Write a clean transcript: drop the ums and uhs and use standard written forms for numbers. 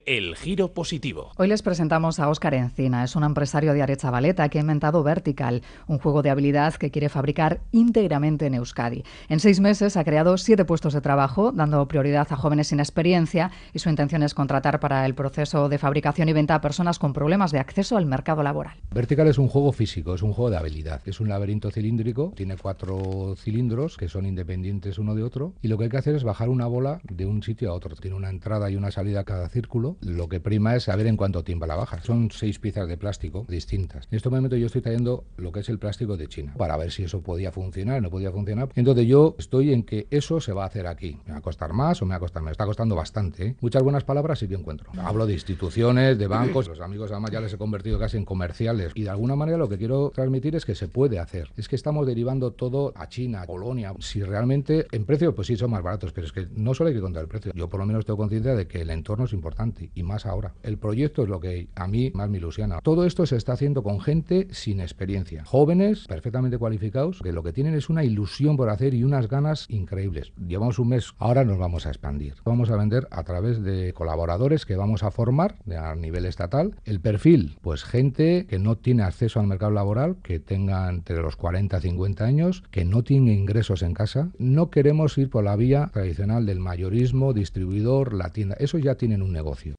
El Giro Positivo. Hoy les presentamos a Óscar Encina. Es un empresario de Aretxabaleta que ha inventado Vertical, un juego de habilidad que quiere fabricar íntegramente en Euskadi. En 6 meses ha creado 7 puestos de trabajo, dando prioridad a jóvenes sin experiencia, y su intención es contratar para el proceso de fabricación y venta a personas con problemas de acceso al mercado laboral. Vertical es un juego físico, es un juego de habilidad. Es un laberinto cilíndrico, tiene 4 cilindros que son independientes uno de otro, y lo que hay que hacer es bajar una bola de un sitio a otro. Tiene una entrada y una salida a cada círculo. Lo que prima es saber en cuánto tiempo la bajas. Son 6 piezas de plástico distintas. En este momento yo estoy trayendo lo que es el plástico de China para ver si eso podía funcionar o no podía funcionar. Entonces yo estoy en que eso se va a hacer aquí. ¿Me va a costar más o me va a costar menos? Está costando bastante, ¿eh? Muchas buenas palabras sí que encuentro. Hablo de instituciones, de bancos. Los amigos además ya les he convertido casi en comerciales. Y de alguna manera lo que quiero transmitir es que se puede hacer. Es que estamos derivando todo a China, a Polonia. Si realmente en precio, pues sí son más baratos, pero es que no solo hay que contar el precio. Yo por lo menos tengo conciencia de que el entorno es importante y más ahora. El proyecto es lo que a mí más me ilusiona. Todo esto se está haciendo con gente sin experiencia, jóvenes perfectamente cualificados, que lo que tienen es una ilusión por hacer y unas ganas increíbles. Llevamos un mes, ahora nos vamos a expandir. Vamos a vender a través de colaboradores que vamos a formar a nivel estatal. El perfil, pues gente que no tiene acceso al mercado laboral, que tenga entre los 40 y 50 años, que no tiene ingresos en casa. No queremos ir por la vía tradicional del mayorismo, distribuidor, la tienda. Esos ya tienen un negocio.